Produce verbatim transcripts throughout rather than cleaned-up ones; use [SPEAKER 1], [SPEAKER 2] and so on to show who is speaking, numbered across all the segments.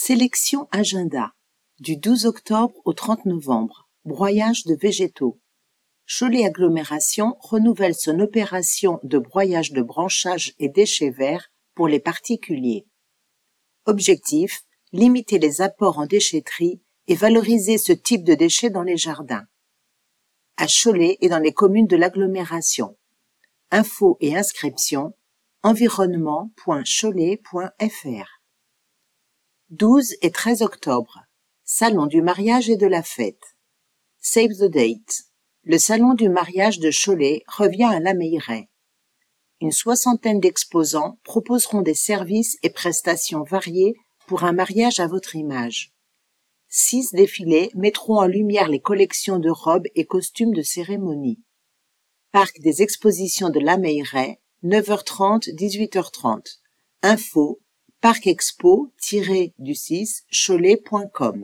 [SPEAKER 1] Sélection agenda. Du douze octobre au trente novembre. Broyage de végétaux. Cholet Agglomération renouvelle son opération de broyage de branchages et déchets verts pour les particuliers. Objectif, limiter les apports en déchetterie et valoriser ce type de déchets dans les jardins. À Cholet et dans les communes de l'agglomération. Infos et inscriptions environnement point cholet point f r. douze et treize octobre. Salon du mariage et de la fête. Save the date. Le salon du mariage de Cholet revient à la Meilleraye. Une soixantaine d'exposants proposeront des services et prestations variées pour un mariage à votre image. Six défilés mettront en lumière les collections de robes et costumes de cérémonie. Parc des expositions de la Meilleraye, neuf heures trente à dix-huit heures trente. Info parc-expo du six cholet point com.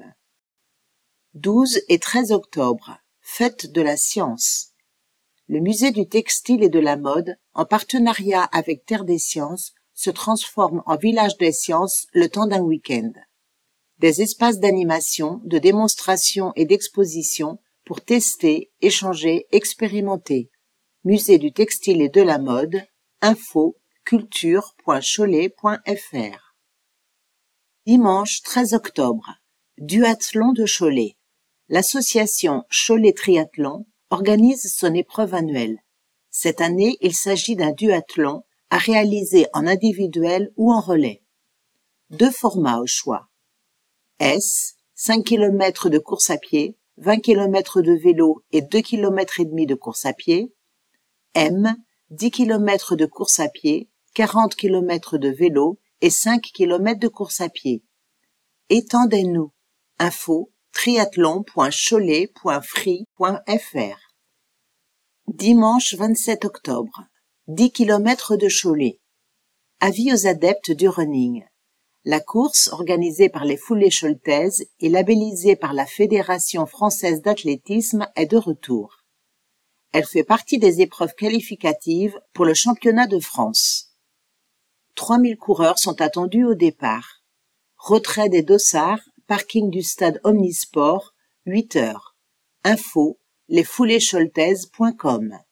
[SPEAKER 1] douze et treize octobre. Fête de la science. Le musée du textile et de la mode, en partenariat avec Terre des Sciences, se transforme en village des sciences le temps d'un week-end. Des espaces d'animation, de démonstration et d'exposition pour tester, échanger, expérimenter. Musée du textile et de la mode, info culture point cholet point f r. Dimanche treize octobre. Duathlon de Cholet. L'association Cholet Triathlon organise son épreuve annuelle. Cette année, il s'agit d'un duathlon à réaliser en individuel ou en relais. Deux formats au choix. S, cinq kilomètres de course à pied, vingt kilomètres de vélo et deux kilomètres et demi de course à pied. M, dix kilomètres de course à pied, quarante kilomètres de vélo et cinq kilomètres de course à pied. Étendez-nous. Info triathlon point cholet point free point f r. Dimanche vingt-sept octobre. dix kilomètres de Cholet. Avis aux adeptes du running. La course, organisée par les foulées choletaises et labellisée par la Fédération française d'athlétisme, est de retour. Elle fait partie des épreuves qualificatives pour le championnat de France. trois mille coureurs sont attendus au départ. Retrait des dossards, parking du stade Omnisport, huit heures. Info lesfoulées choletaises point com.